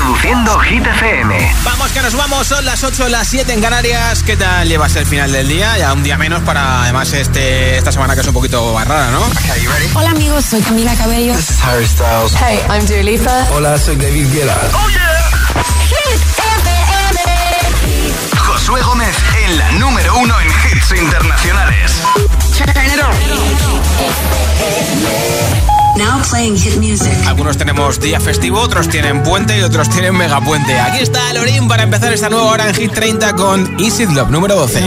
Reproduciendo Hit FM. Vamos que nos vamos, son las 8, las 7 en Canarias. ¿Qué tal llevas el final del día? Ya un día menos para, además, esta semana que es un poquito más rara, ¿no? Okay, you ready? Hola amigos, soy Camila Cabello. This is Harry Styles. Hey, I'm Dua Lipa. Hola, soy David Guetta. Oh yeah. Hit FM. Josué Gómez en la número 1 en hits internacionales. Turn it on. Now playing hit music. Algunos tenemos día festivo, otros tienen puente y otros tienen megapuente. Aquí está Lorin para empezar esta nueva hora en Hit 30 con Easy Love, número 12.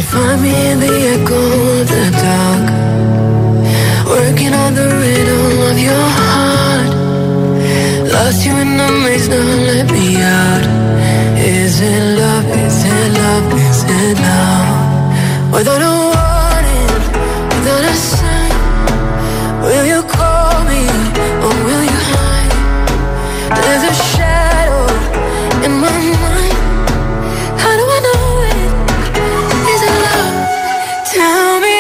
Working on the rhythm of your heart. Lost you in the maze, now let me out. Is it love, is it love, is it love? Without a warning, without a sign, will you call me or will you hide? There's a shadow in my mind. How do I know it? Is it love? Tell me.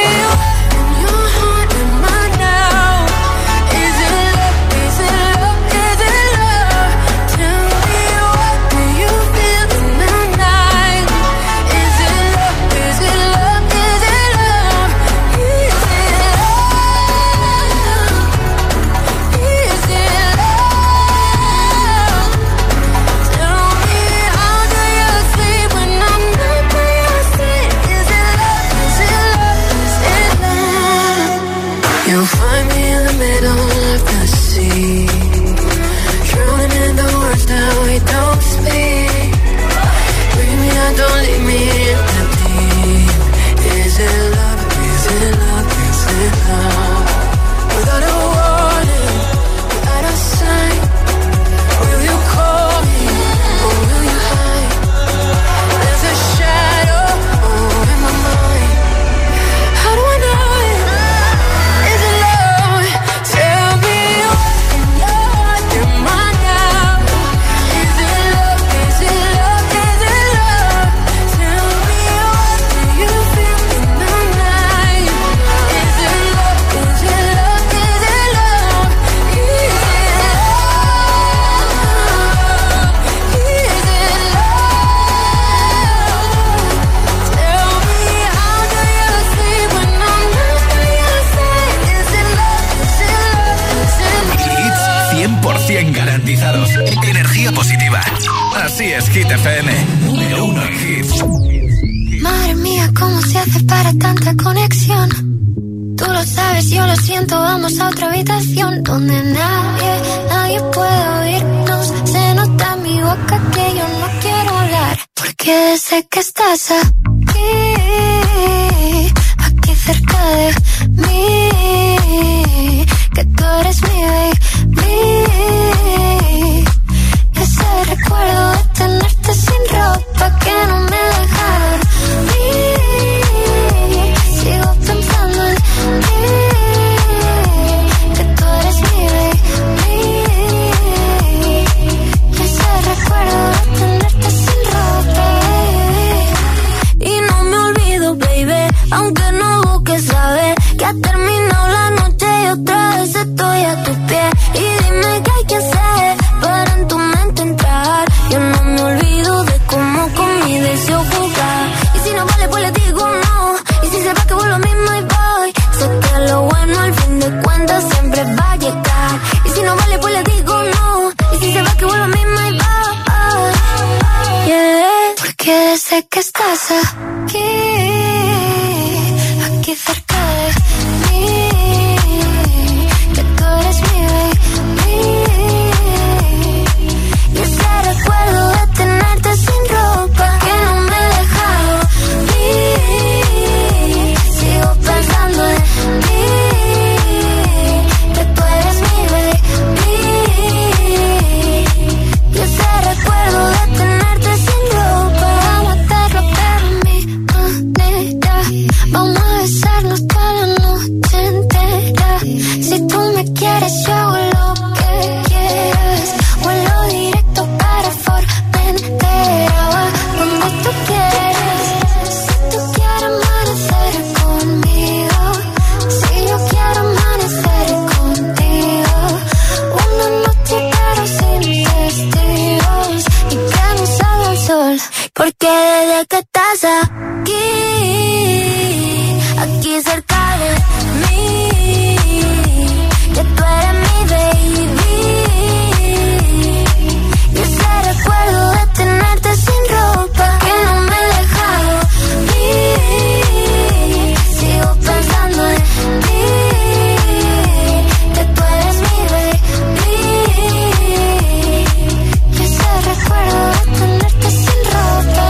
Garantizados. Energía positiva. Así es, Hit FM. Número 1 en hits. Madre mía, ¿cómo se hace para tanta conexión? Tú lo sabes, yo lo siento. Vamos a otra habitación donde nadie puede oírnos. Se nota en mi boca que yo no quiero hablar, porque sé que estás aquí cerca de mí, que tú eres mi baby. Ese recuerdo de tenerte sin ropa que no me deja dormir. Sigo pensando en ti, que tú eres mi baby. Ese recuerdo de tenerte sin ropa. Y no me olvido, baby, aunque no busques saber que ha terminado la noche y otra vez estoy a tus pies. Y dime qué hay que hacer para en tu mente entrar. Yo no me olvido de cómo con mi deseo jugar. Y si no vale, pues le digo no. Y si se va, que vuelvo lo mismo y voy. Sé que lo bueno al fin de cuentas siempre va a llegar. Y si no vale, pues le digo no. Y si se va, que vuelvo lo mismo y voy. Yeah. Porque sé que estás aquí cerca de mí, que tú eres mi baby. Y ese recuerdo de tenerte sin ropa que no me deja dormir. Sigo pensando en ti, que tú eres mi baby. Y ese recuerdo de tenerte sin ropa, vamos a hacerlo para mí. Porque desde que estás aquí cerca de mí, que tú eres mi baby, y ese recuerdo de tenerte sin ropa que no me he dejado ir. Sigo pensando en ti, que tú eres mi baby, y ese recuerdo de tenerte sin ropa.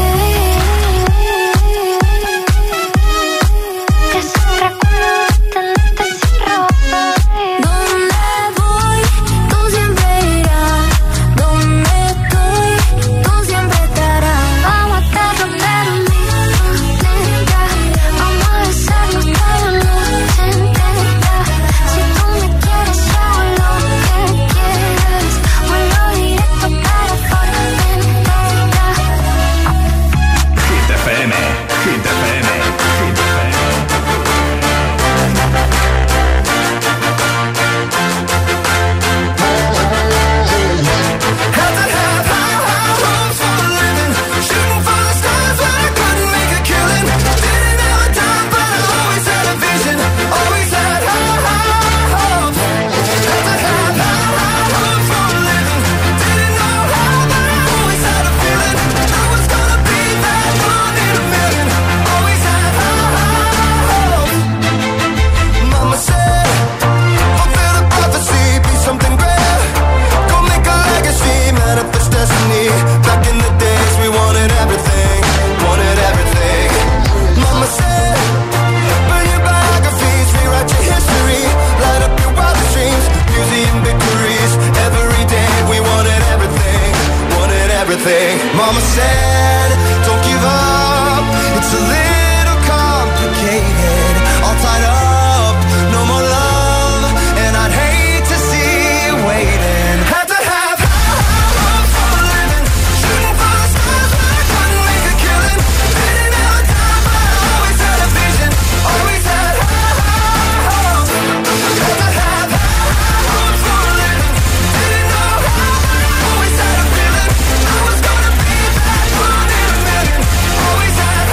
Mama said, don't give up, it's a little complicated, all tied up, no more love, and I'd hate to see you waiting. Had to have high hopes for a living, shooting for the stars when I couldn't make a killing, didn't have a time but I always had a vision, always had high hopes. Had to have high hopes for a living, didn't know how but I always had a feeling I was gonna be that one in a million, always had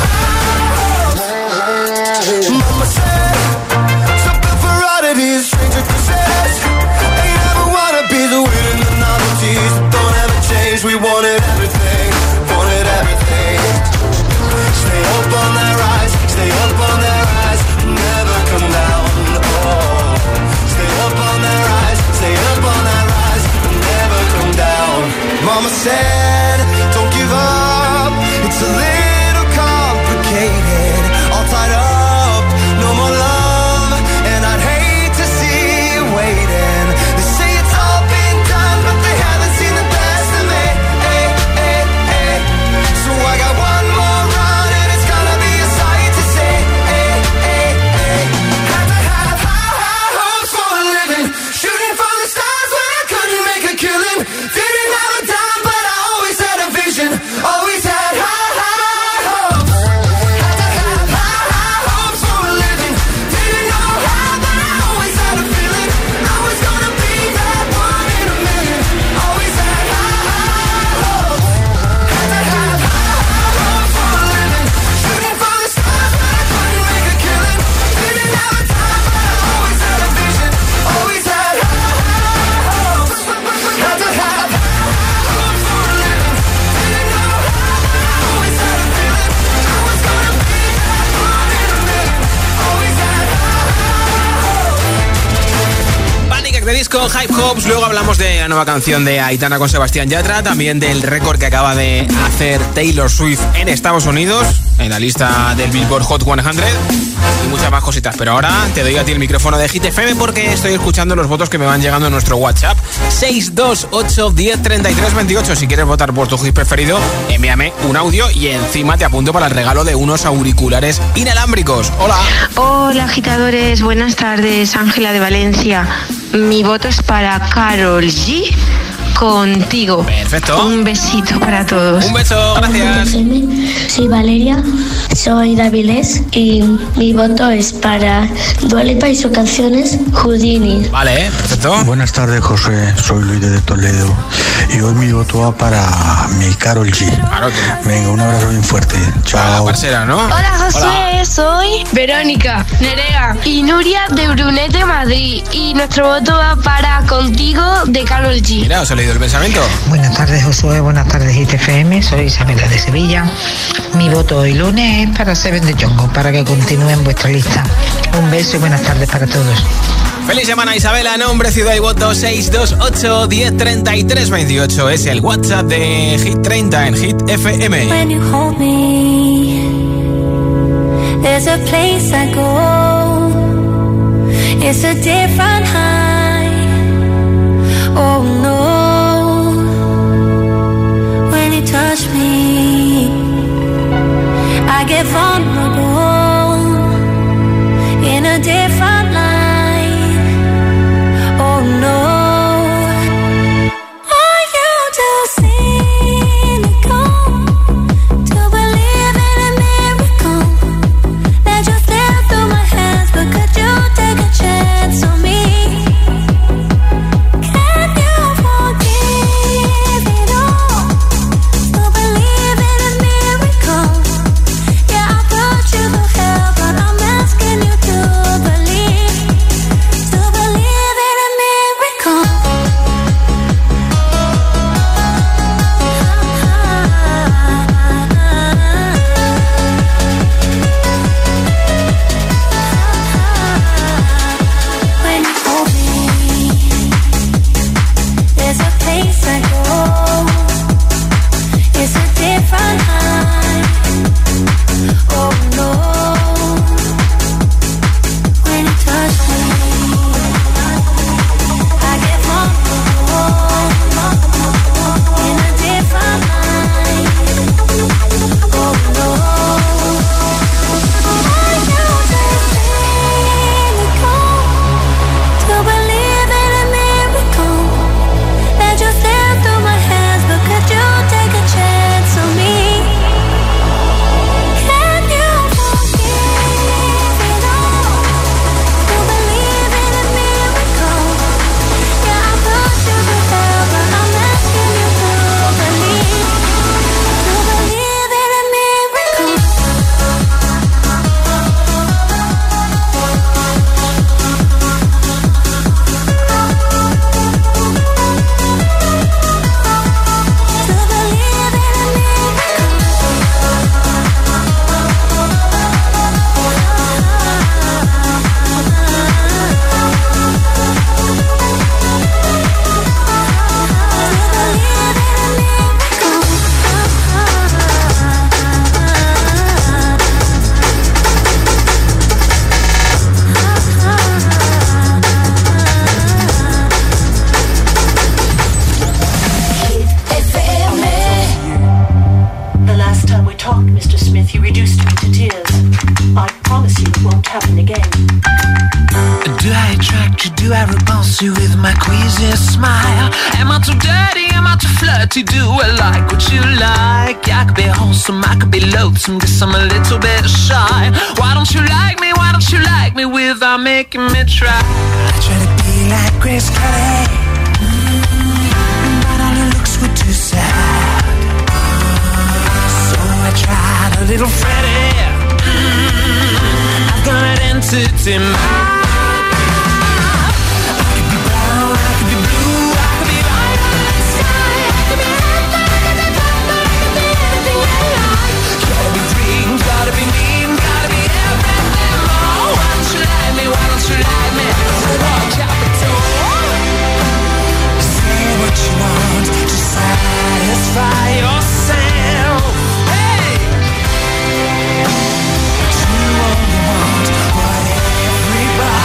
high hopes. Mama said, something for oddities, stranger kisses, ain't ever wanna be the winner, the novelties don't ever change, we wanted everything, wanted everything. Stay up on that rise, stay up on that rise, never come down, oh. Stay up on that rise, stay up on that rise, never come down. Mama said, don't give up, it's a little complicated, all tied up, no more love, and I'd hate to see you waiting. They say it's all been done, but they haven't seen the best of me, hey, hey, hey. So I got one more run, and it's gonna be a sight to see, hey, hey, hey. Had to have high hopes for a living, shooting for the stars when I couldn't make a killing, didn't have a dime, but I always had a vision, always had high hopes. Had to have high hopes for a living, didn't know how, but I always had a feeling I was gonna be that one in a million, always had high hopes. Had to have high hopes for a living, shooting for the stars when I couldn't make a killing, didn't have a time, but I always had a vision, always had high hopes. Had to have high hopes for a living, didn't know how, but I always had a feeling I was gonna be that one in a million, always had high hopes. Panic at the Disco, Hype Hopes. Luego hablamos de la nueva canción de Aitana con Sebastián Yatra, también del récord que acaba de hacer Taylor Swift en Estados Unidos, en la lista del Billboard Hot 100 y muchas más cositas. Pero ahora te doy a ti el micrófono de Hit FM porque estoy escuchando los votos que me van llegando en nuestro WhatsApp 628 10 33 28. Si quieres votar por tu hit preferido, envíame un audio y encima te apunto para el regalo de unos auriculares inalámbricos. Hola. Hola agitadores, buenas tardes, Ángela de Valencia. Mi voto es para Karol G, Contigo. Perfecto. Un besito para todos. Un beso, gracias. Soy Valeria, soy de Avilés y mi voto es para Dua Lipa y sus canciones Houdini. Vale, perfecto. Buenas tardes, José. Soy Luis de Toledo Y hoy mi voto va para mi Karol G. Venga, un abrazo bien fuerte. Chao. Parcera, ¿no? Hola Josué, Hola. soy Verónica, Nerea y Nuria de Brunete, Madrid. Y nuestro voto va para Contigo de Karol G. Mira, os he leído el pensamiento. Buenas tardes Josué, buenas tardes ITFM, soy Isabela de Sevilla. Mi voto hoy lunes es para Seven de Jongo, para que continúen vuestra lista. Un beso y buenas tardes para todos. Feliz semana Isabela, nombre, ciudad y voto 628 1033 28 es el WhatsApp de Hit 30 en Hit FM. When you hold me, there's a place I go. It's a different high. Oh no. When you touch me, I get vulnerable in a different light. Oh no. Are you too cynical to believe in a miracle that just slipped through my hands? But could you take a chance on me? Can you forgive it all to believe in a miracle? Yeah, I put you through hell, but I'm asking you to believe in a miracle. When you hold me, there's a place I go. It's a different high. Oh no. When you touch me, I get vulnerable in a different light. Oh no. Are you just cynical to believe in a miracle that just slipped through my hands? But could you take a chance on me? Can you forgive it all to believe in a miracle? Yeah, I put you through hell, but I'm asking you to believe in a miracle. The last time we talked, Mr. Smith, you reduced me to tears. I promise you it won't happen again. Do I attract you? Do I repulse you with my queasy smile? Am I too dirty? Am I too flirty? Do I like what you like? I could be wholesome, I could be loathsome, guess I'm a little bit shy. Why don't you like me? Why don't you like me without making me try? I try to be like Grace Kelly, but all her looks were too sad. So I tried a little Freddie. I've got an entity mind. Satisfy yourself. Hey, you only want what everybody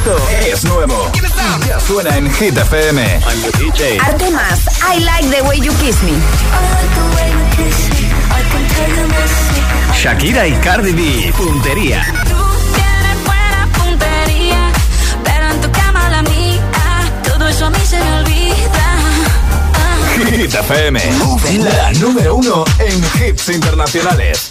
Esto es nuevo. Ya suena en Hit FM. I'm the DJ. Artemas, I Like the Way You Kiss Me. Shakira y Cardi B, Puntería. Tú tienes buena puntería, pero en tu cama la mía, todo eso a mí se me olvida. Hit FM, la número 1 en hits internacionales.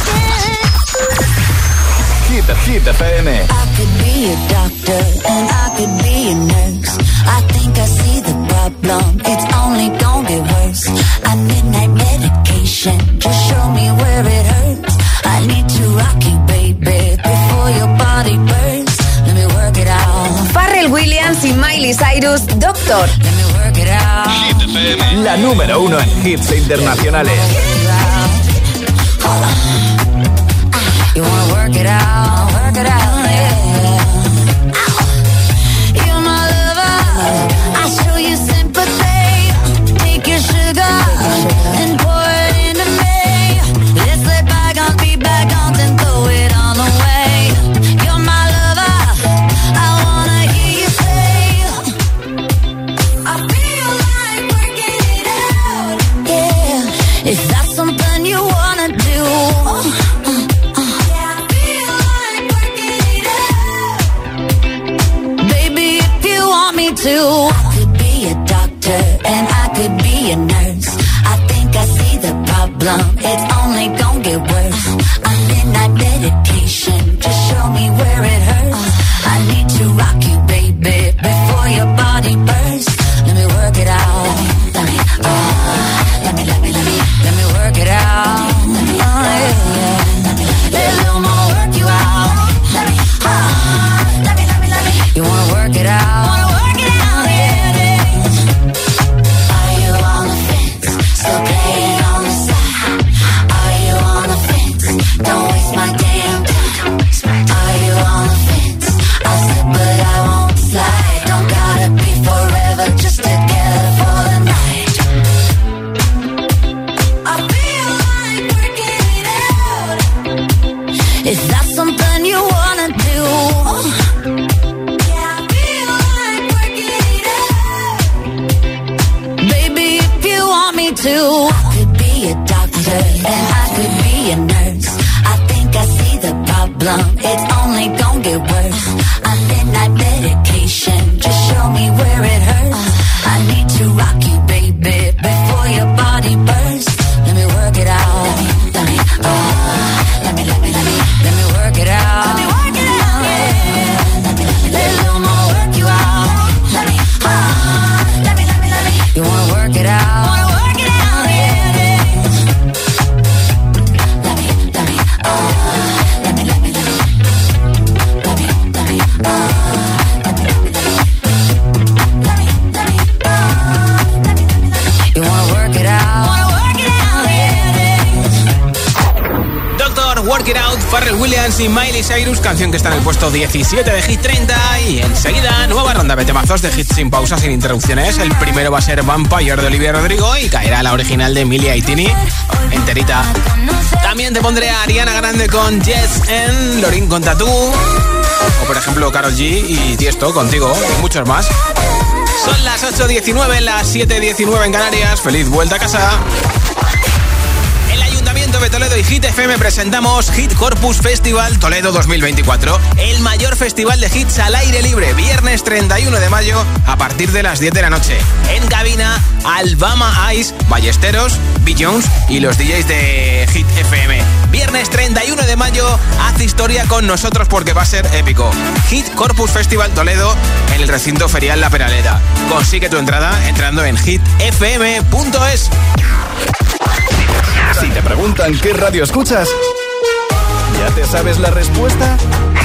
Hit FM. I could be a doctor and I could be a nurse. I think I see the problem, it's only gonna get worse. I midnight medication, just show me where it hurts. I need to rock you, baby, before your body burns. Let me work it out. Pharrell Williams y Miley Cyrus, Doctor. Let me work it out. Hit FM, la número 1 en hits internacionales. You wanna work it out, yeah. You're my lover, I show you sympathy. Take your sugar and pour it into me. Let's let bygones be bygones and throw it on away. You're my lover, I wanna hear you say, I feel like working it out. Yeah, if that's something you wanna do. I could be a doctor and I could be a nurse. I think I see the problem, it's only gonna get worse. I'm midnight medication, just show me where it hurts. I need to rock you, baby, before your body bursts. Let me work it out. Let me work it out. Let a little more work you out. You wanna work it out? Don't waste my damn time. Are you on the fence? I'll slip but I won't slide. Don't gotta be forever, just together for the night. I feel like working it out. If that's something you wanna do. Yeah, I feel like working it out. Baby, if you want me to. I could be a doctor and I could be a nurse. I see the problem, it's only gonna get worse. I'm midnight medication, just show me where it hurts. I need to rock you, baby, before your body bursts. Let me work it out. Let me work it out. Let me work it out, yeah. Let a little more work you out. Let me. You wanna work it out? Work It Out, Pharrell Williams y Miley Cyrus, canción que está en el puesto 17 de Hit 30. Y enseguida, nueva ronda de temazos de hits sin pausas, sin interrupciones. El primero va a ser Vampire de Olivia Rodrigo y caerá la original de Emilia y Tini, enterita. También te pondré a Ariana Grande con Yes and Lorin con Tattoo. O por ejemplo Karol G y Tiesto, Contigo, y muchos más. Son las 8:19, las 7:19 en Canarias. Feliz vuelta a casa. De Toledo y Hit FM presentamos Hit Corpus Festival Toledo 2024, el mayor festival de hits al aire libre, viernes 31 de mayo a partir de las 10 de la noche. En cabina, Alabama Ice, Ballesteros, B. Jones y los DJs de Hit FM. Viernes 31 de mayo, haz historia con nosotros porque va a ser épico. Hit Corpus Festival Toledo en el recinto ferial La Peraleda. Consigue tu entrada entrando en hitfm.es. Si te preguntan qué radio escuchas, ¿ya te sabes la respuesta?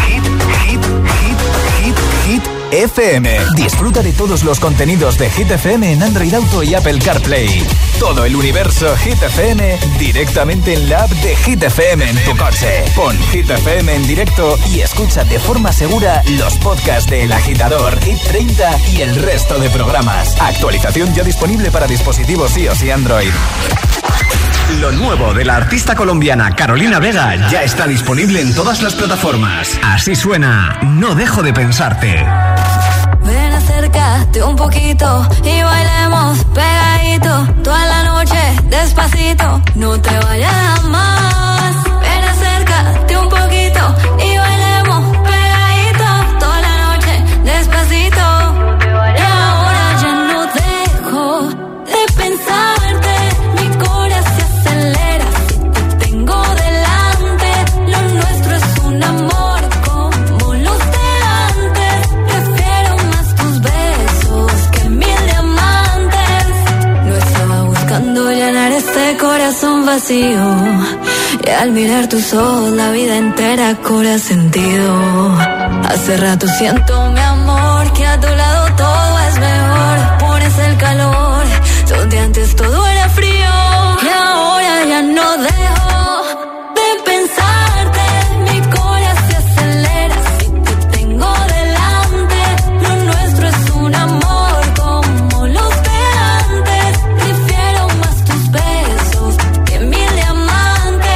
Hit FM. Disfruta de todos los contenidos de Hit FM en Android Auto y Apple CarPlay. Todo el universo Hit FM directamente en la app de Hit FM en tu coche. Pon Hit FM en directo y escucha de forma segura los podcasts de El Agitador, Hit 30 y el resto de programas. Actualización ya disponible para dispositivos iOS y Android. Lo nuevo de la artista colombiana Carolina Vega ya está disponible en todas las plataformas. Así suena No dejo de pensarte. Ven, acércate un poquito y bailemos pegadito toda la noche, despacito, no te vayas más. Ven, acércate un poquito y bailemos pegadito toda la noche, despacito. Y ahora ya no dejo de pensarte, mi corazón se acelera si te tengo delante. Lo nuestro es un amor como los de antes. Prefiero más tus besos que 1000 diamantes. No estaba buscando llenar este corazón vacío, y al mirar tus ojos la vida entera cobra sentido. Hace rato siento, mi amor, que a tu lado todo es mejor. Pones el calor donde antes todo era frío, y ahora ya no dejo de pensarte. Mi corazón se acelera si te tengo delante. Lo nuestro es un amor como los de antes. Prefiero más tus besos que 1000 diamantes.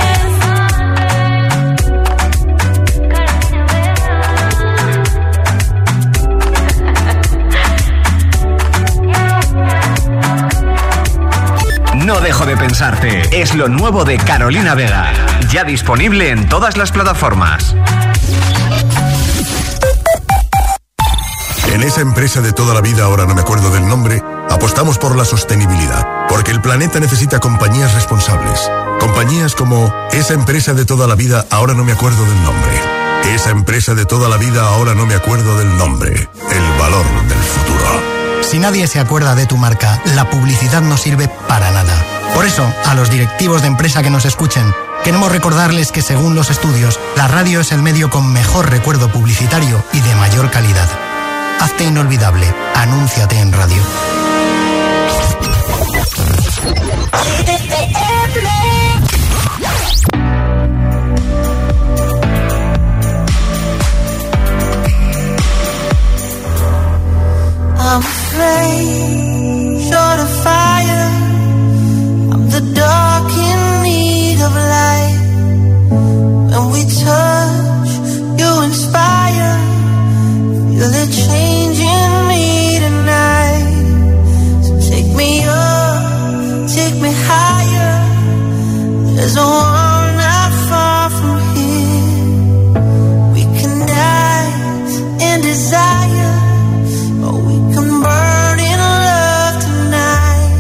No dejo de pensarte. Es lo nuevo de Carolina Vega. Ya disponible en todas las plataformas. En esa empresa de toda la vida, ahora no me acuerdo del nombre, apostamos por la sostenibilidad, porque el planeta necesita compañías responsables. Compañías como esa empresa de toda la vida, ahora no me acuerdo del nombre. Esa empresa de toda la vida, ahora no me acuerdo del nombre. El valor del futuro. Si nadie se acuerda de tu marca, la publicidad no sirve para nada. Por eso, a los directivos de empresa que nos escuchen, queremos recordarles que según los estudios, la radio es el medio con mejor recuerdo publicitario y de mayor calidad. Hazte inolvidable. Anúnciate en radio. I'm afraid, short of fire. I'm the dark in need of light. When we touch, you inspire. Feel it changing me tonight. So take me up, take me higher. There's a world not far from here. We can dance in desire, or we can burn in love tonight.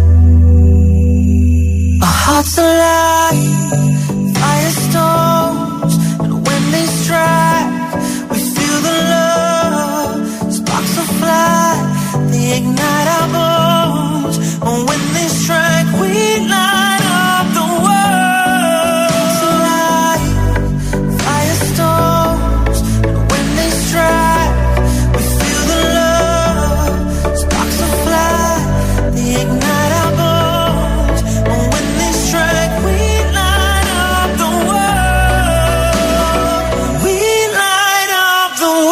Our hearts alive, firestorms, and when they strike, we feel the love. Sparks will fly, they ignite our bones. And when they strike, we light up the world. It's alive, firestorms, and when they strike, we feel the love. Sparks will fly, they ignite our bones. And when they strike, we light up the world. We light up the world.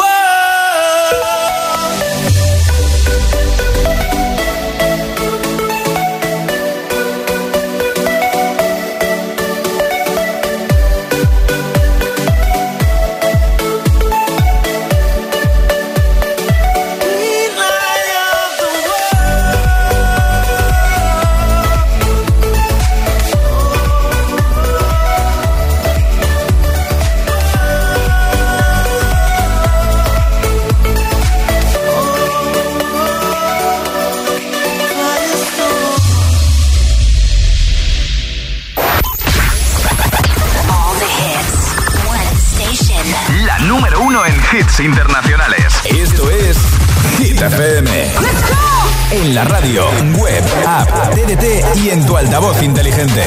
La número 1 en hits internacionales. Esto es Hit FM. En la radio, web, app, TDT y en tu altavoz inteligente.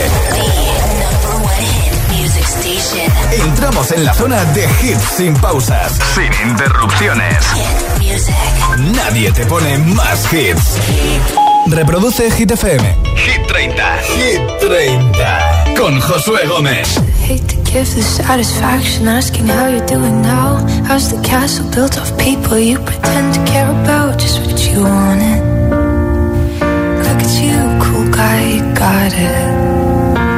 Entramos en la zona de hits sin pausas, sin interrupciones. Nadie te pone más hits. Reproduce Hit FM. Hit 30. Hit 30. Con Josué Gómez. Hate to give the satisfaction asking how you're doing now. How's the castle built of people you pretend to care about? Just what you wanted. Look at you, cool guy, you got it.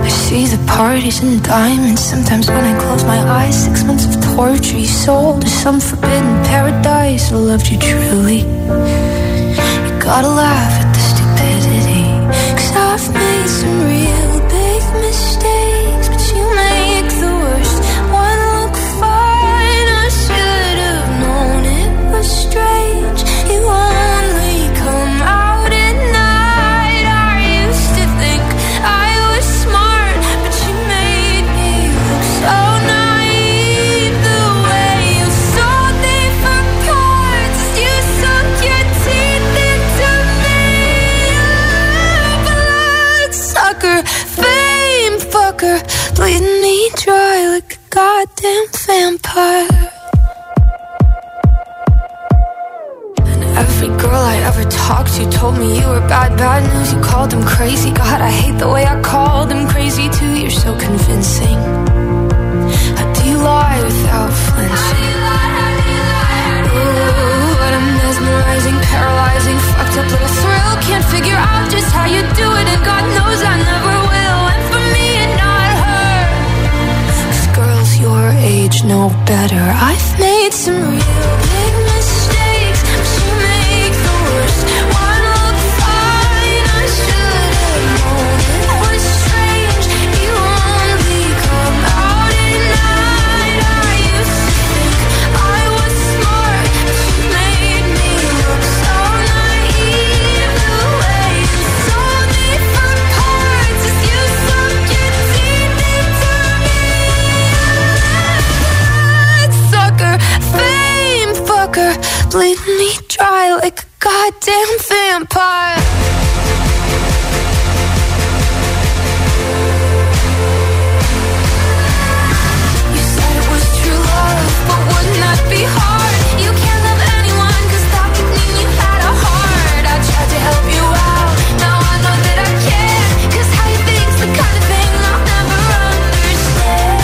I see the parties and diamonds. Sometimes when I close my eyes, 6 months of torture you sold to some forbidden paradise. I loved you truly. You gotta laugh at the stupidity, 'cause I've made some real big mistakes, but you make the worst one look fine. I should have known it was strange. You only come out at night. I used to think I was smart, but you made me look so naive. The way you sold me for parts, you sunk your teeth into me. Bloodsucker, fame fucker, bleeding me dry like a goddamn vampire. Every girl I ever talked to told me you were bad, bad news. You called them crazy. God, I hate the way I called them crazy too. You're so convincing. How do you lie without flinching? Ooh, what a mesmerizing, paralyzing, fucked up little thrill. Can't figure out just how you do it, and God knows I never will. And for me and not her, 'cause girls your age know better. I've made some real big mistakes, but you make the worst one look fine. I should have known it was strange. You only come out at night. I used to think I was smart, but you made me look so naive. The way you sold me for parts is you sunk your teeth into me. Bloodsucker, fame fucker, bleeding me dry like a goddamn vampire. You said it was true love, but wouldn't that be hard? You can't love anyone, 'cause that would mean you had a heart. I tried to help you out, now I know that I can't, 'cause how you think's the kind of thing I'll never understand.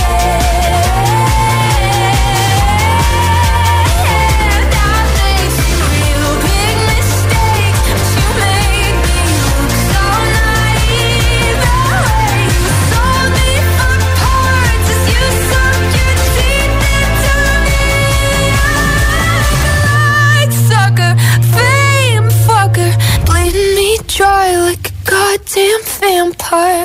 I made some real big mistakes, but you made me look so naive. The way you sold me for parts is you sunk your teeth into me. Bloodsucker, fame fucker, bleeding me dry like a goddamn vampire.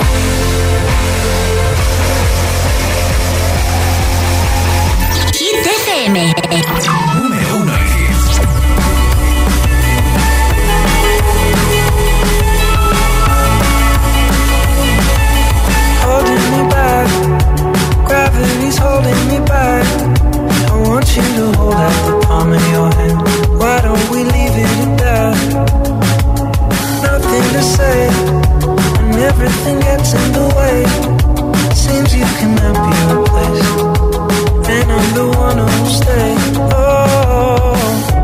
Hit FM. Número 1 en hits. Holding me back, gravity's holding me back. I want you to hold out the palm of your hand. Why don't we leave it at that? Nothing to say, and everything gets in the way. Seems you cannot be replaced, and I'm the one who'll stay. Oh,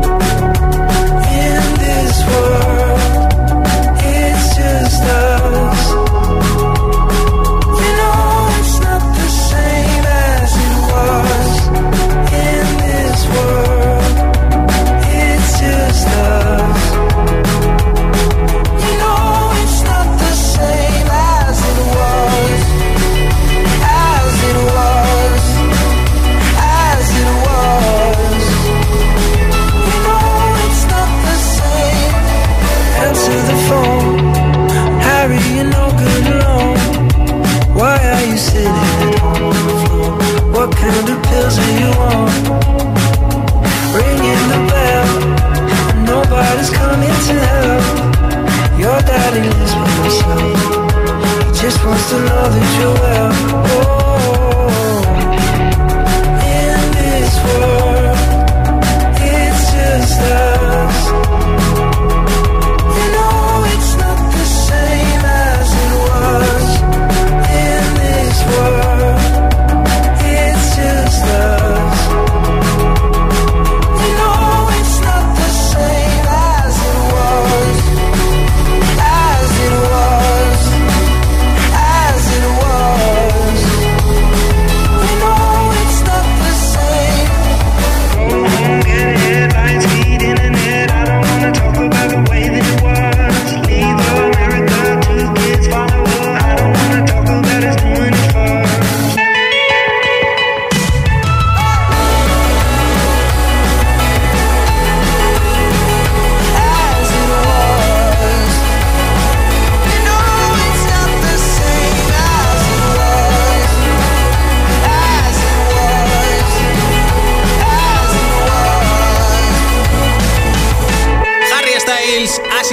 in this world, it's just us. You know it's not the same as it was. In this world, it's just us. You know it's not the same as it was. As it was. As it was. You know it's not the same. Answer the phone. Harry, you're no good alone. Why are you sitting at home on the floor? What kind of pills are you on? Ringing the bell, and nobody's coming to help. Your daddy lives by himself. He just wants to know that you're well. Oh, in this world, it's just us. You know it's not the same as it was. In this world, it's just us. You know it's not the same as it was. As it was. As it was.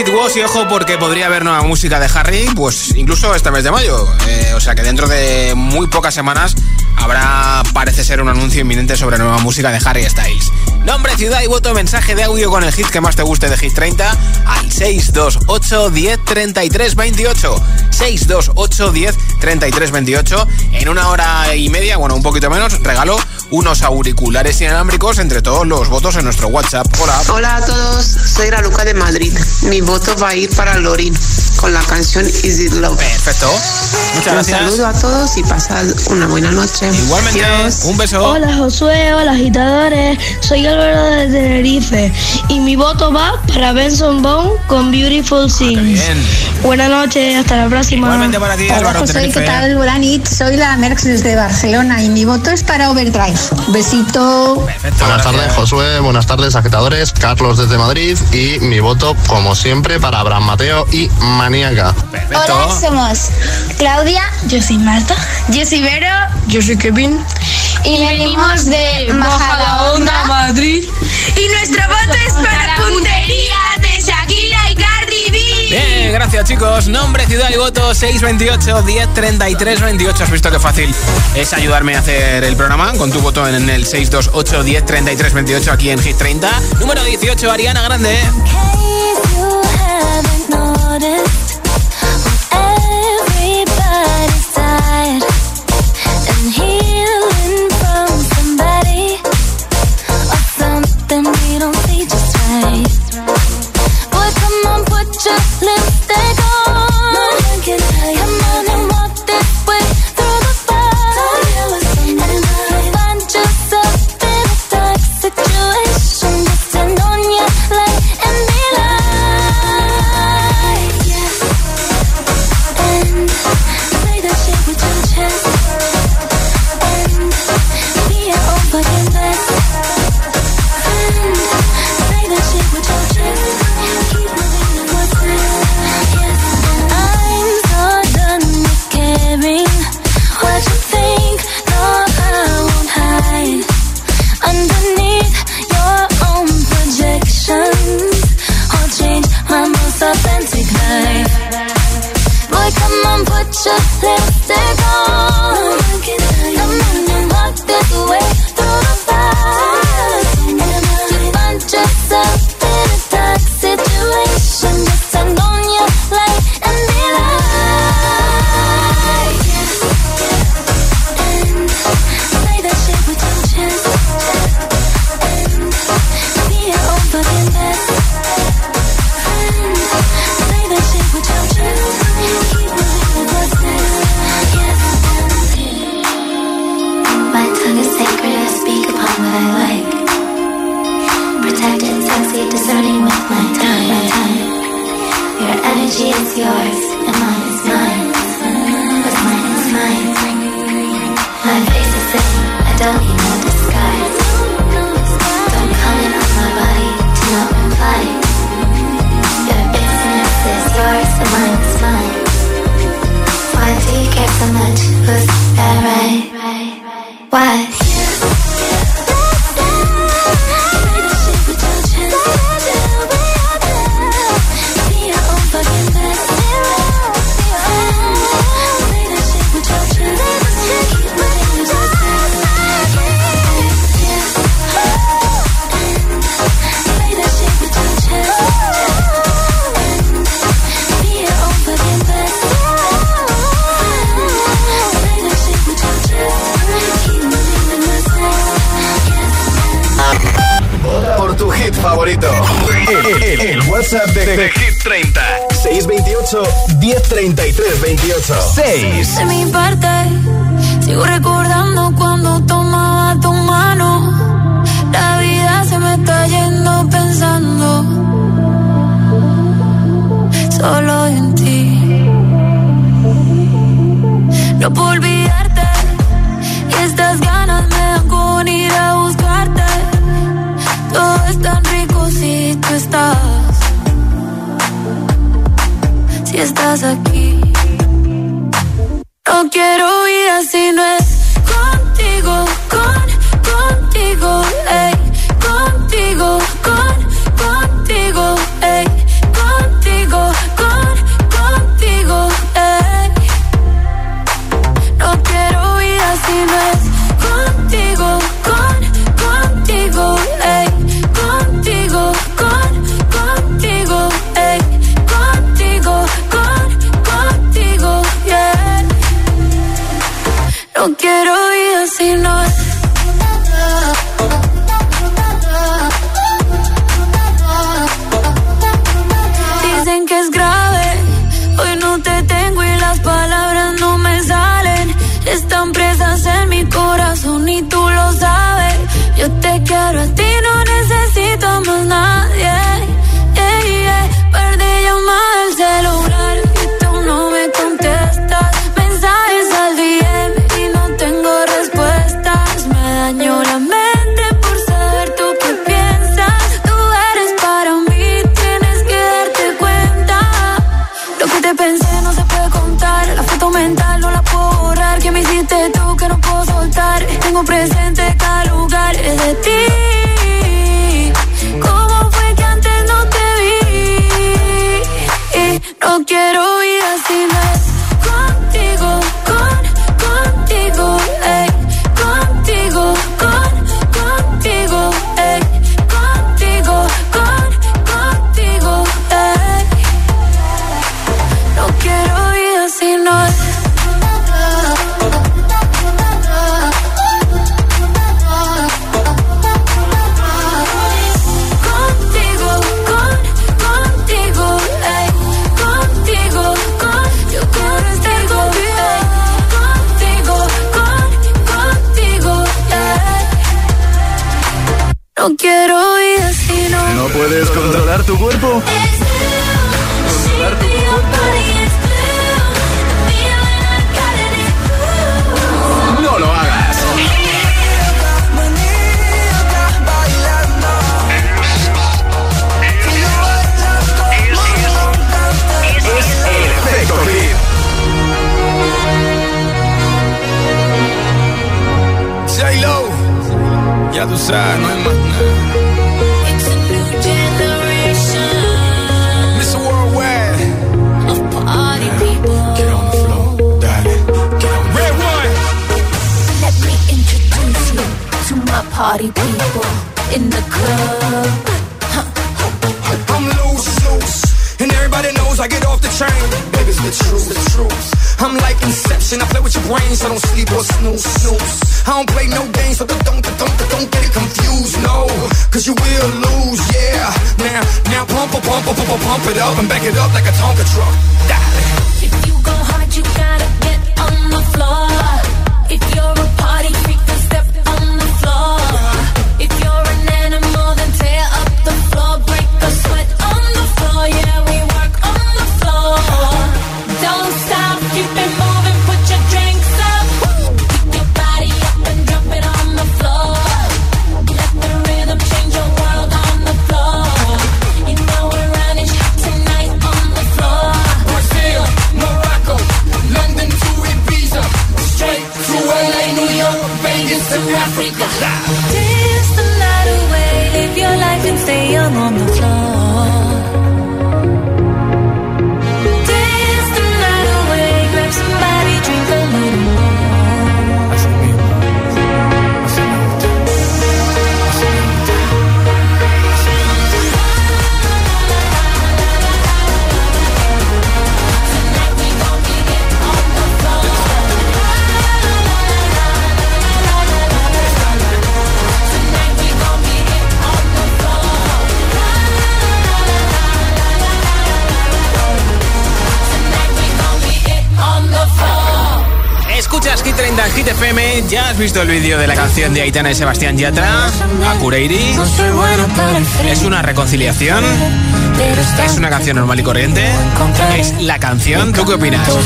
It Was, y ojo porque podría haber nueva música de Harry, pues incluso este mes de mayo. O sea que dentro de muy pocas semanas habrá, parece ser, un anuncio inminente sobre nueva música de Harry Styles. Nombre, ciudad y voto, mensaje de audio con el hit que más te guste de Hit 30 al 628 10 33 28. 628 10 33 28. En una hora y media, bueno, un poquito menos, regalo unos auriculares inalámbricos entre todos los votos en nuestro WhatsApp. Hola. Hola a todos, soy Raluca de Madrid. Mi voto va a ir para Lorin con la canción Is It Love. Perfecto. Muchas gracias. Un saludo a todos y pasad una buena noche. Igualmente. Adiós. Un beso. Hola Josué, hola agitadores. Soy Álvaro de Tenerife y mi voto va para Benson Boone con Beautiful Things. Bien. Buenas noches, hasta la próxima. Igualmente para ti, Álvaro. Hola José, Tenerife. ¿qué tal? Buenas noches. Soy la Merx desde Barcelona y mi voto es para Overdrive. Besito. Perfecto. Buenas tardes, Josué. Buenas tardes, agitadores. Carlos desde Madrid y mi voto, como siempre, para Abraham Mateo y Maníaca. Perfecto. Hola, somos Claudia. Yo soy Marta. Yo soy Vero. Yo soy Kevin. Y venimos de Majadahonda, Madrid. Y nuestro voto es para Puntería de Shakira y Cardi B. Bien, gracias chicos. Nombre, ciudad y voto 628 10 33 28. ¿Has visto qué fácil es ayudarme a hacer el programa? Con tu voto en el 628 10 33 28 aquí en Hit 30. Número 18, Ariana Grande. El WhatsApp de Hit 30 628 1033 28 6. De mi parte, sigo recordando cuando tomaba tu mano. La vida se me está yendo pensando solo en ti. No puedo olvidarte y estas ganas me dan con ir a buscarte. Todo es tan rico si tú estás, si estás aquí. No quiero vida si no es contigo. tengo presente cada lugar de ti. ¿Cómo fue que antes no te vi? Y no quiero vida sin contigo, contigo, ey. Contigo, contigo, ey. Contigo, contigo, ey. No quiero vida sin hoy. No quiero ir así, no. ¿No puedes controlar tu cuerpo? ¿Controlar tu cuerpo? No lo hagas. Es el efecto hit. J-Lo, ya tú sabes, no hay más nada. It's a new generation. Mr. Worldwide. Of party people. Get on the floor, darling. Get on the Red one. Let me introduce you to my party people in the club. I'm loose, and everybody knows I get off the train. Baby's the truth. I'm like Inception, I play with your brain, so don't sleep or snooze. I don't play no games, so don't get it confused, no. Cause you will lose, yeah. Now pump it up and back it up like a Tonka truck. Darling. If you go hard, you gotta get on the floor. If you're a party freak, then step on the floor. If you're an animal, then tear up the floor. Break the sweat on the floor, yeah, we work on the floor. Don't stop, keep it moving, put your drinks up. Pick your body up and drop it on the floor. Let the rhythm change your world on the floor. You know we're running tonight on the floor. Brazil, Morocco, London to Ibiza, straight to LA, New York, Vegas to Africa. Dance the night away, live your life and stay young on the floor. Dance the night away, grab somebody, drink a little more. Escuchas Hit 30 Hit FM. ¿Ya has visto el vídeo de la canción de Aitana y Sebastián Yatra, Akureiri? ¿Es una reconciliación? ¿Es una canción normal y corriente? ¿Es la canción? ¿Tú qué opinas? Tu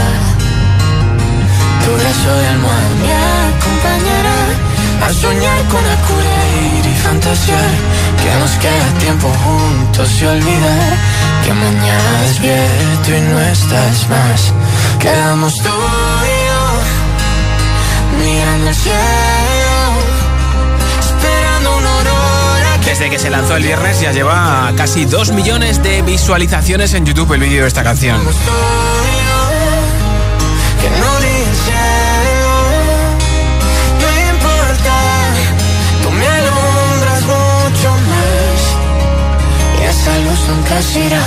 brazo de almohada me acompañará a soñar con Akureiri y fantasear que nos queda tiempo juntos y olvidar que mañana despierto y no estás más. Quedamos tú y yo mirando el cielo, esperando una aurora. Desde que se lanzó el viernes ya lleva casi 2 millones de visualizaciones en YouTube el vídeo de esta canción. Que no brille el cielo, no importa, tú me alumbras mucho más y esa luz nunca se irá.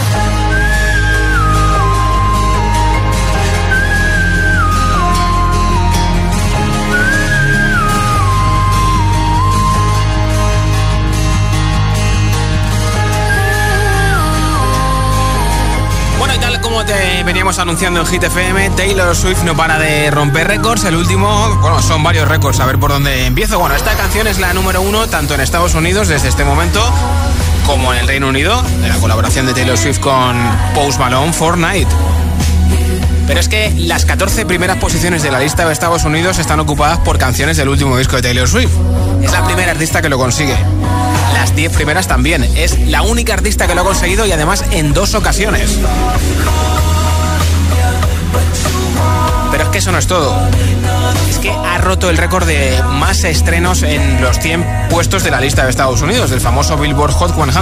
Como te veníamos anunciando en Hit FM, Taylor Swift no para de romper récords. El último, bueno, son varios récords, a ver por dónde empiezo. Bueno, esta canción es la número 1 tanto en Estados Unidos desde este momento como en el Reino Unido, de la colaboración de Taylor Swift con Post Malone, Fortnite. Pero es que las 14 primeras posiciones de la lista de Estados Unidos están ocupadas por canciones del último disco de Taylor Swift. Es la primera artista que lo consigue. Las 10 primeras también. Es la única artista que lo ha conseguido y además en 2 ocasiones. Pero es que eso no es todo. es que ha roto el récord de más estrenos en los 100 puestos de la lista de Estados Unidos, del famoso Billboard Hot 100.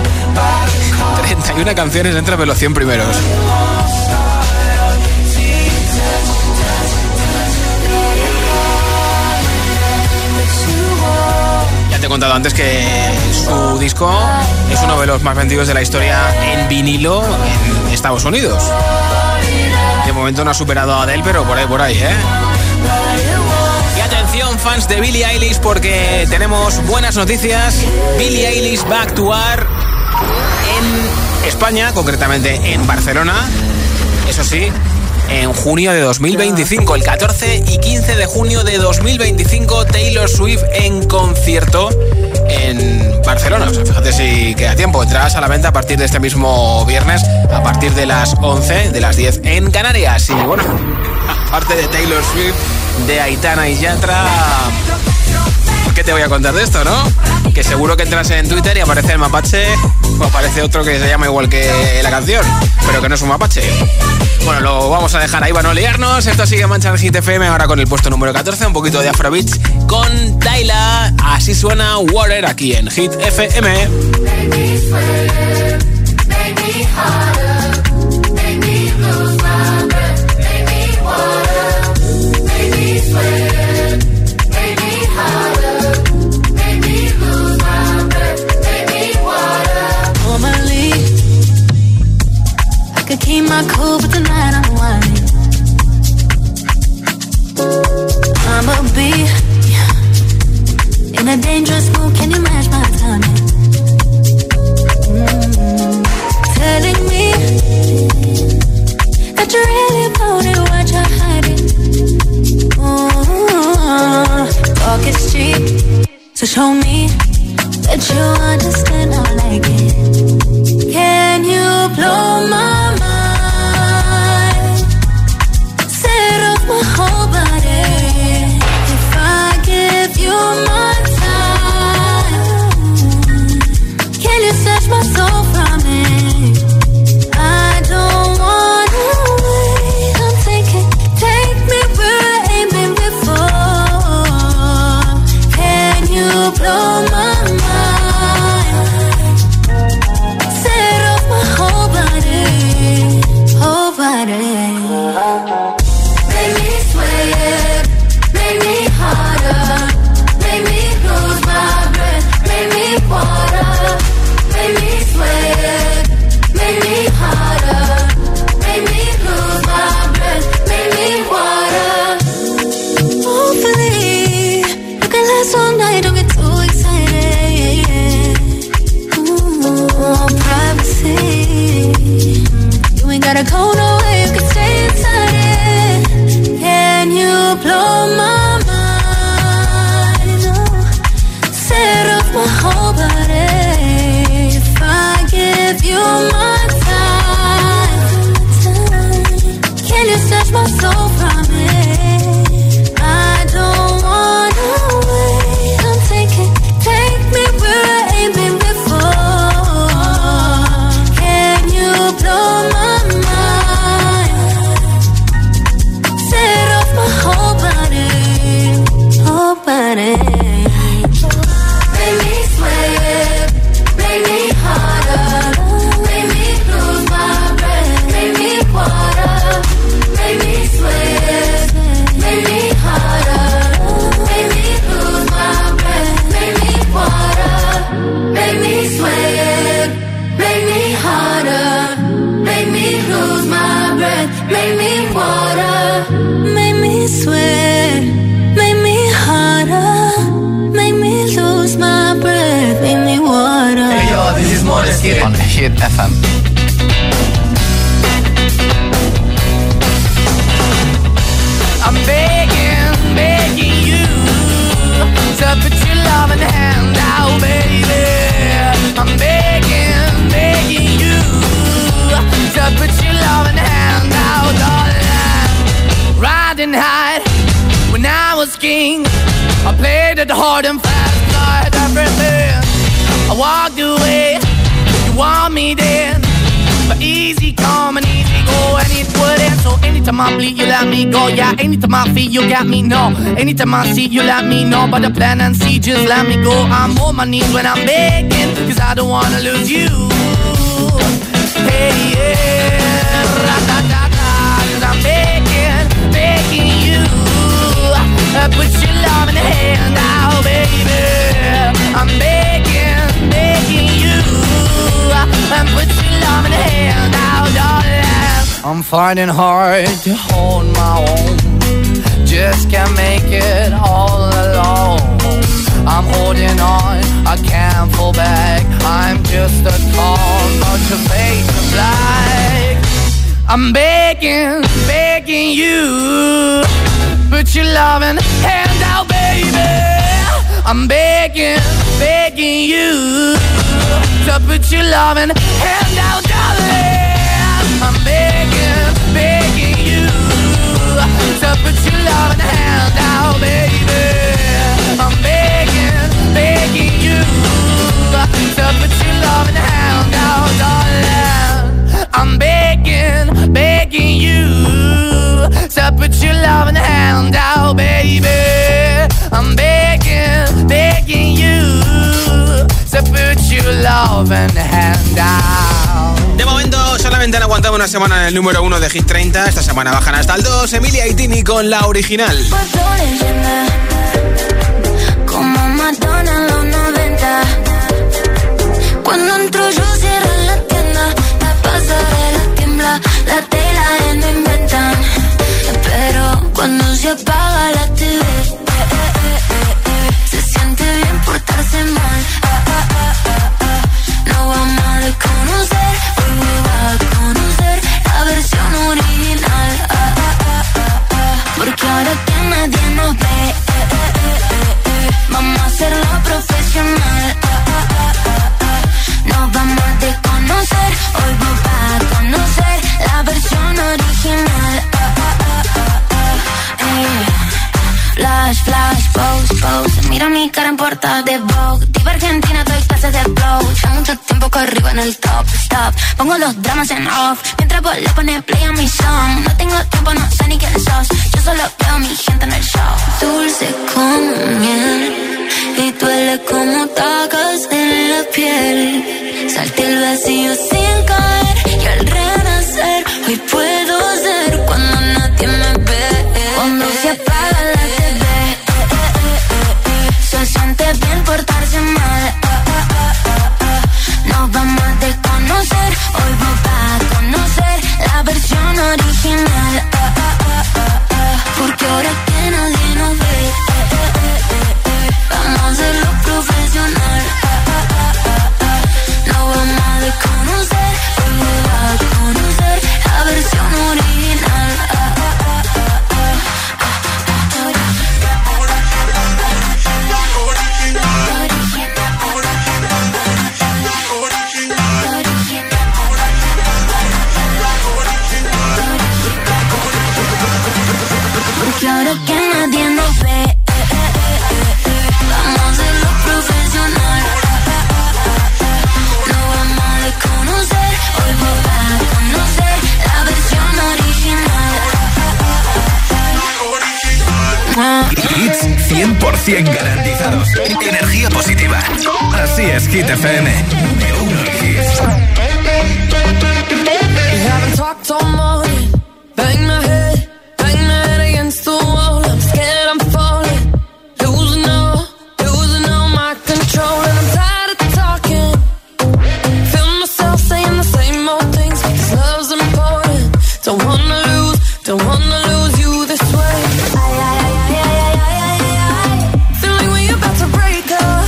31 canciones dentro de los 100 primeros. Te he contado antes que su disco es uno de los más vendidos de la historia en vinilo en Estados Unidos. De momento no ha superado a Adele, pero por ahí, ¿eh? Y atención, fans de Billie Eilish, porque tenemos buenas noticias. Billie Eilish va a actuar en España, concretamente en Barcelona. Eso sí, en junio de 2025, el 14 y 15 de junio de 2025, Taylor Swift en concierto en Barcelona. O sea, fíjate si queda tiempo. Entradas a la venta a partir de este mismo viernes, a partir de las 11, de las 10 en Canarias. Y bueno, aparte de Taylor Swift, de Aitana y Yatra, ¿qué te voy a contar de esto, no? Que seguro que entras en Twitter y aparece el mapache, o aparece otro que se llama igual que la canción, pero que no es un mapache. Bueno, lo vamos a dejar ahí para no liarnos. Esto sigue Mancha en Hit FM, ahora con el puesto número 14, un poquito de Afrobeats con Tyla. Así suena Water aquí en Hit FM. Keep my cool, but tonight I'm whining. I'ma be in a dangerous mood. Can you match my timing? Telling me that you're really about it, what you're hiding. Talk is cheap, so show me that you understand. I like it. Can you blow my mind? Set off my whole body. If I give you my time, can you snatch my soul from me? I don't wanna wait. I'm taking, take me where I ain't been before. Can you blow my mind? Make me sweat, make me harder, make me lose my breath, make me water. Make me sweat, make me harder, make me lose my breath, make me water. Hopefully, you can last all night, don't get too excited. Ooh, privacy, you ain't gotta go nowhere, you can stay inside it. Can you blow my mind? Oh, set off my whole body. If I give you my time, can you snatch my soul from me? I don't wanna wait. I'm taking, take me where I ain't been before. Can you blow my mind? Set off my whole body, whole body. Make me sweat, make me harder, make me lose my breath, make me water. Make me sweat, make me harder, make me lose my breath, make me water. Make me sweat, make me harder, make me lose my breath, make me water. Make me sweat, make me harder, make me lose my breath, make me water. Hey yo, this is Måneskin on Hit FM. I'm begging, begging you to put your loving hand out, baby. I'm begging, begging you to put your loving hand out, darling. Riding high when I was king, I played it hard and fast, got everything. I walked away, you want me then, for easy come and easy go, and it would end. So anytime I bleed, you let me go. Yeah, anytime I feel, you got me, no. Anytime I see, you let me know. But the plan and see, just let me go. I'm on my knees when I'm begging, cause I don't wanna lose you. Hey, yeah, ra-da-da-da, cause I'm begging, begging you. Put your love in the hand out, baby. I'm begging, begging you. And put your love in the hand out, darling. I'm finding hard to hold my own. Just can't make it all alone. I'm holding on, I can't fall back. I'm just a call, not your face of black. I'm begging, begging you. Put your loving hand out, baby. I'm begging, begging you to put your loving hand out, darling. I'm begging, begging you to put your loving hand out, baby. I'm begging, begging you to put your loving hand out, darling. I'm begging, begging you to put your loving hand out, baby. I'm begging, begging you to put your loving hand out. De momento solamente han aguantado una semana en el número 1 de Hit 30. Esta semana bajan hasta el 2. Emilia y Tini con la original. Como Madonna en los 90. Cuando entro yo cierran la tienda, la pasarela tiembla, la tela no inventan. Pero cuando se apaga la TV, se siente bien portarse mal. No vamos a desconocer, hoy me va a conocer la versión original. Porque ahora que nadie nos ve, vamos a hacerlo profesional. Nos vamos a desconocer, hoy va a conocer la versión original. Flash, flash, pose, pose. Mira mi cara en portada de Vogue. Diva Argentina, doy clases de flow. Ya mucho tiempo que arriba en el top, stop. Pongo los dramas en off, mientras vos le pones play a mi song. No tengo tiempo, no sé ni quién sos. Yo solo veo a mi gente en el show. Dulce como miel y duele como tacas en la piel. Salté el vacío sin caer y al renacer hoy puedo ser cuando nadie me ve. Cuando se apaga la TV, se siente bien portarse mal. Nos vamos a desconocer, hoy vos vas a conocer la versión original. Porque ahora que nadie nos ve, vamos a hacerlo profesional. No vamos a desconocer, hoy vos vas a conocer la versión original. Porque ahora que nadie nos ve, vamos a hacerlo profesional. No vamos a desconocer, hoy vos vas a conocer la versión original. Hits 100% garantizados. Energía positiva. Así es, Hit FM. Número 1 Hits. We haven't talked all morning. Bang my head against the wall. I'm scared I'm falling, losing all my control. And I'm tired of talking, feel myself saying the same old things. Cause love's important, don't wanna lose you this way. Feel like we're about to break up.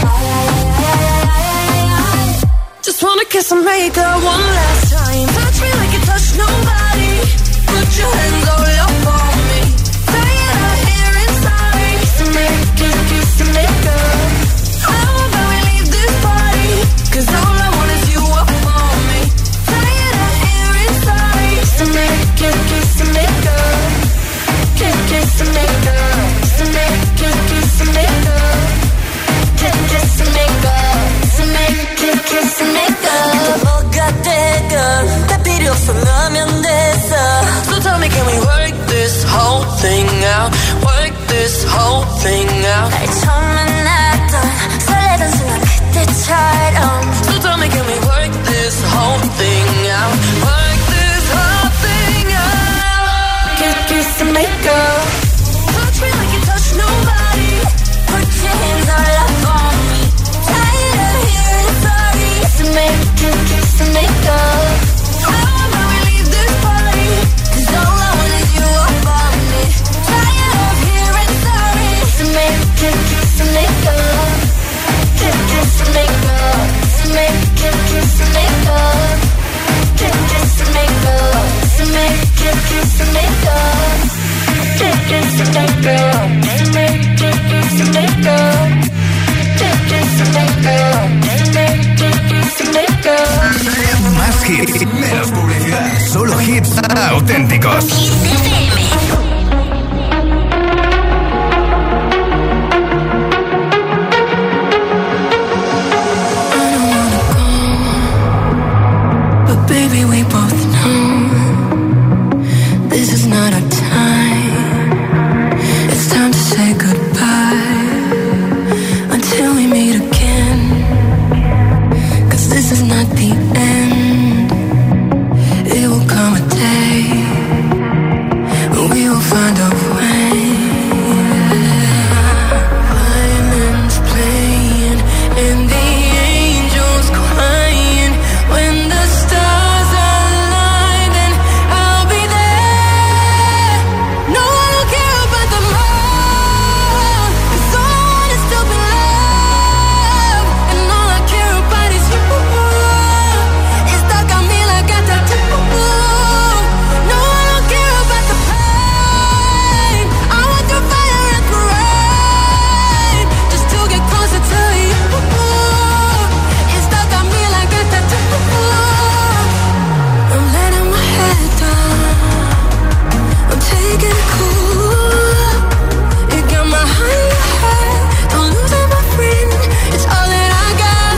Just wanna kiss and make up one last time. Touch me like you touched nobody. Put your hands all up on me. Say it out here inside. Kiss and make up. I won't go and leave this party, cause all I want is you up on me. Say it out here inside. Kiss and make up. Kiss and make up. Kiss and make up. Kiss and make up. Kiss and make up. Kiss and make up. Kiss and make up. Kiss and make up. Fíjate, girl, 날 처음 만났던 설레던 순간 그때처럼 So tell me, can we work this whole thing out? Work this whole thing out. Kiss and make up. Touch me like you touch nobody. Put your hands all up on me. Tired of hearing sorry. Kiss and make up. How about we leave this party? 'Cause all I want is you up on me. Tired of hearing sorry. Kiss and make up. Kiss and make up. Kiss and make up. Kiss and make up. Kiss and make up. Kiss and make up. Kiss and make up. Kiss and make up. Kiss and make up. Kiss and make up. Kiss and make up. Kiss and make up. Más hits, menos publicidad. Solo hits auténticos. Baby, we both know this is not our time. It's time to say goodbye until we meet again. 'Cause this is not the end. It will come a day when we will find a way. Violins playing and the angels crying when the stars align, then I'll be there. No, I don't care about the moon, 'cause all I want is to be loved, and all I care about is you. It's stuck on me like a tattoo. No, I don't care about the pain. I want through fire and through rain, just to get closer to you. It's stuck on me like a tattoo. I'm letting my head down. I'm taking it cool. You got my heart in your head. Don't lose it, my friend. It's all that I got.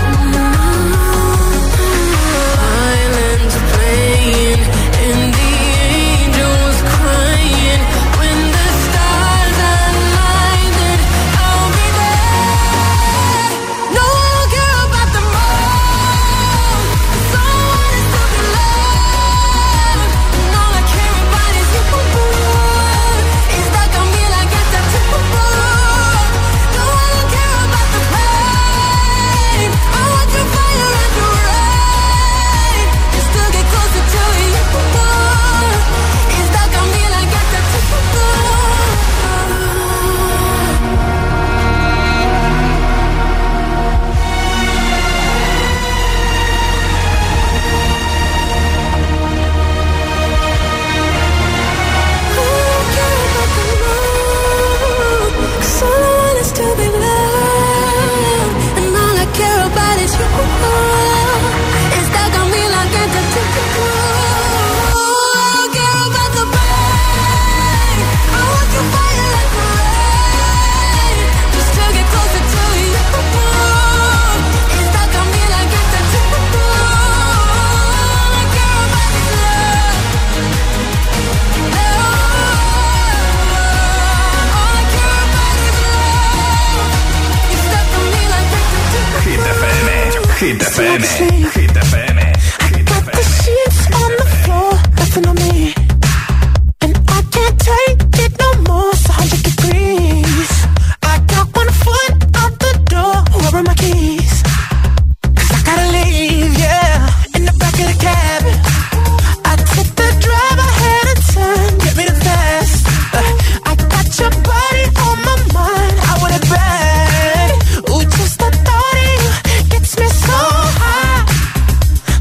Violins playing and the angels crying. When the stars align, then I'll be there. No, I don't care about the moon, 'cause all I want is to be loved, and all I care about is you. It's stuck on me like a tattoo. No, I don't care about the pain. I want through fire and through rain, just to get closer to you. It's stuck on me like a tattoo. Cause all I want is to be loved, and all I care about is you. It's stuck on me like a tattoo. I don't care about the pain. I want your fire like the rain, just to get closer to you. It's stuck on me like a tattoo. All I care about is love. All I care about is love. It's stuck on me like a tattoo. Hit FM, Hit FM, Hit FM, Hit Got the sheets on the floor, nothing on me, and I can't take it no more. It's 100 degrees. I got 1 foot out the door. Where are my keys? 'Cause I gotta leave, yeah. In the back of the cab, I took the drive ahead of time. Get me the fast. I got your body on my mind. I want it bad. Ooh, just the thought of you gets me so high.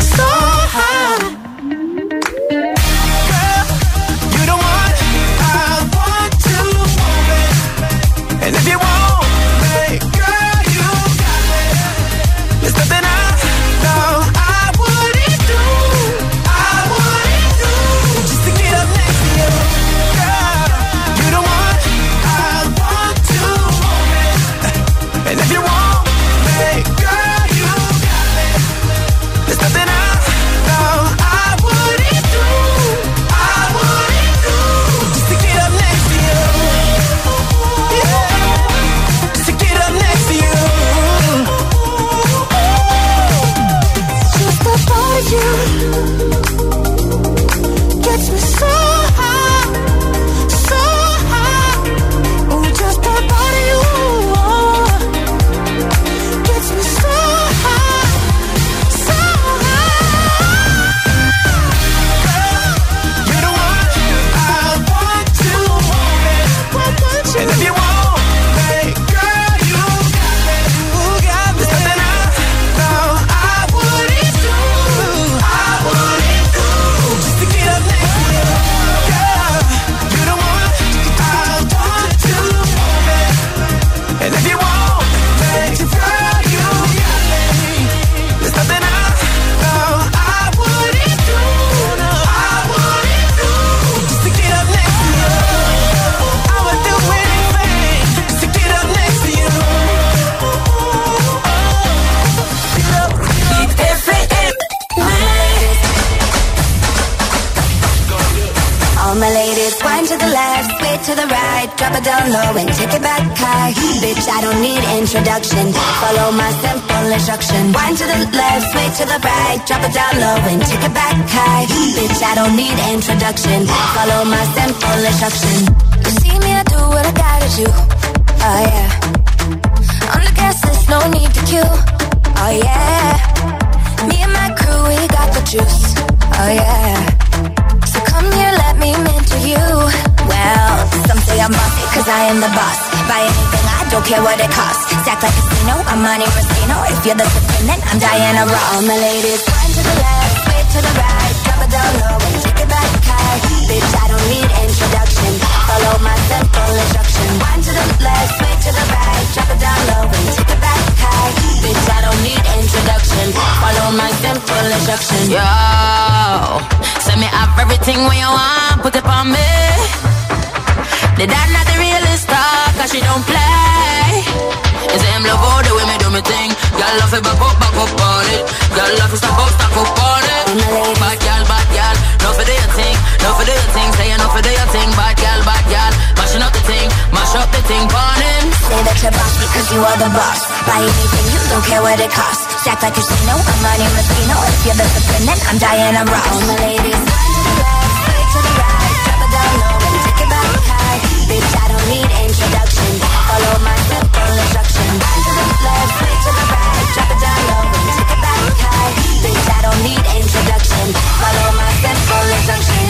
drop it down low and take it back high. Bitch, I don't need introduction. Follow my simple instruction. Wind to the left, sway to the right. Drop it down low and take it back high. Bitch, I don't need introduction. Follow my simple instruction. You see me, I do what I gotta do. Oh yeah. On the gas list, no need to queue. Oh yeah. Me and my crew, we got the juice. Oh yeah. So come here, let me mentor you. Well, some say I'm bossy, cause I am the boss. Buy anything, I don't care what it costs. Stack like a casino, I'm Monte Rustino. If you're the supreme, then I'm Diana Ross. All my ladies, wind to the left, sway to the right. Drop it down low and take it back high. Bitch, I don't need introduction. Follow my simple instruction. Wind to the left, sway to the right. Drop it down low and take it back high. Bitch, I don't need introduction. Follow my simple instruction. Yo, send me up everything when you want, put it on me. The dad not the realest star, cause she don't play. It's him love all the way me do me thing. Girl love it back up on it. Girl love it stack up on it. Bad girl, no for do your thing, no for do your thing. Say no for do your thing, bad girl, mashing up the thing, mash up the thing, burn him. Say that you're boss because you are the boss. Buy anything, you don't care what it costs. Stack like a casino, I'm Monte Rustino. If you're the supreme, then I'm Diana Ross. All my ladies, run to the left, straight to the right. Drop it down low and take it back high. Bitch, I don't need introduction. Follow my simple instruction. Run to the left, straight to the right. Drop it down low and take it back high. Bitch, I don't need introduction. Follow my simple instruction.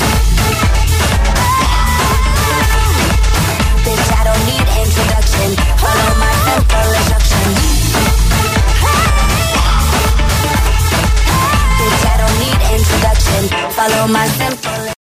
Bitch, I don't need introduction. Follow my simple instruction. Bitch, I don't need introduction. Follow my